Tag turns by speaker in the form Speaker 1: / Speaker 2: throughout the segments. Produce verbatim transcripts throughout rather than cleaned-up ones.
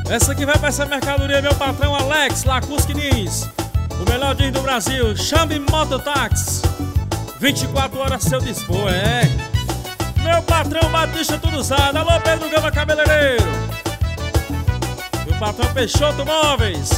Speaker 1: Essa aqui vai pra essa mercadoria, meu patrão Alex Lacusque Nis. O melhor jeans do Brasil, chame Mototáxi. vinte e quatro horas seu dispor, é. Meu patrão Batista tudo usado. Alô, Pedro Gama Cabeleireiro. Meu patrão Peixoto Móveis.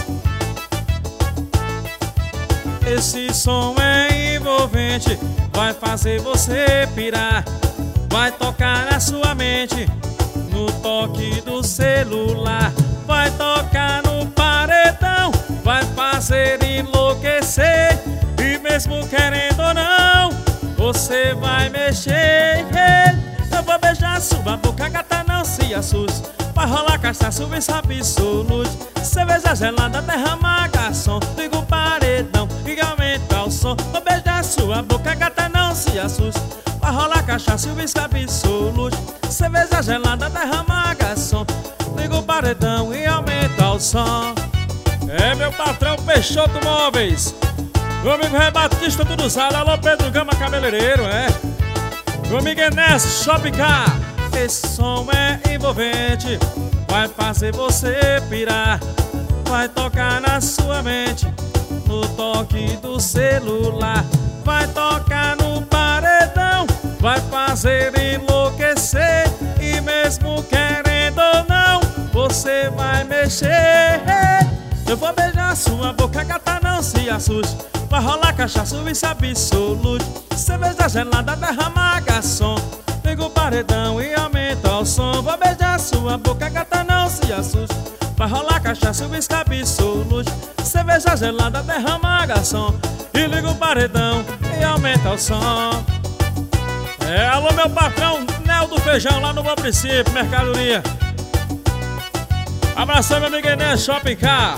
Speaker 1: Esse som é envolvente, vai fazer você pirar, vai tocar na sua mente, no toque do celular, vai tocar no paredão, vai fazer enlouquecer, e mesmo querendo ou não, você vai mexer. Eu vou beijar sua boca, gata, não se assuste, vai rolar cachaça, isso absolute, cerveja gelada, derrama garçom, liga o paredão e aumenta o som. Vou beijar sua boca, gata, não se assuste, vai rolar cachaça, isso absolute, cerveja gelada, derrama garçom, liga o paredão e aumenta o som. É meu patrão Peixoto Móveis. Meu amigo Rei Batista tudo usado. Alô, Pedro Gama Cabeleireiro, é. Meu amigo Enes Shopping Car. Esse som é envolvente, vai fazer você pirar, vai tocar na sua mente, no toque do celular, vai tocar no paredão, vai fazer enlouquecer, e mesmo querendo ou não, você vai mexer. Eu vou beijar sua boca, gata, não se assuste, vai rolar cachaça, isso absolute, cerveja gelada, derrama garçom, liga o paredão e aumenta o som. Vou beijar sua boca, gata, não se assuste, vai rolar cachaça, isso absolute, cerveja gelada, derrama garçom, e liga o paredão e aumenta o som. É, alô, meu patrão Nel do Feijão, lá no Bom Princípio, mercadoria. Abração, meu amigo Enes Shopping Car.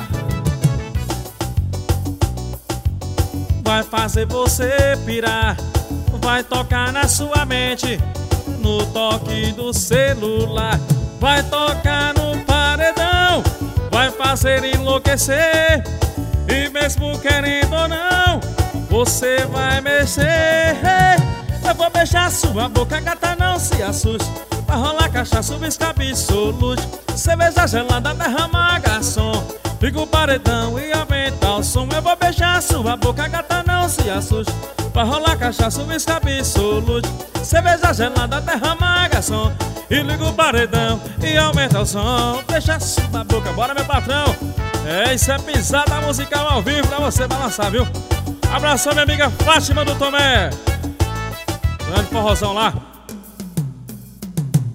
Speaker 1: Vai fazer você pirar, vai tocar na sua mente, no toque do celular, vai tocar no paredão, vai fazer enlouquecer, e mesmo querendo ou não, você vai mexer. Eu vou beijar sua boca, gata, não se assuste, vai rolar cachaça, uísque absolute, cerveja gelada, derrama garçom, liga o paredão e aumenta o som. Eu vou beijar sua boca, gata, não se assuste, vai rolar cachaça, uísque absolute, cerveja gelada, derrama garçom, e liga o paredão e aumenta o som. Beija sua boca, bora, meu patrão. É, isso é pisada musical ao vivo pra você balançar, viu? Abração, minha amiga Fátima do Tomé. Grande forrozão lá.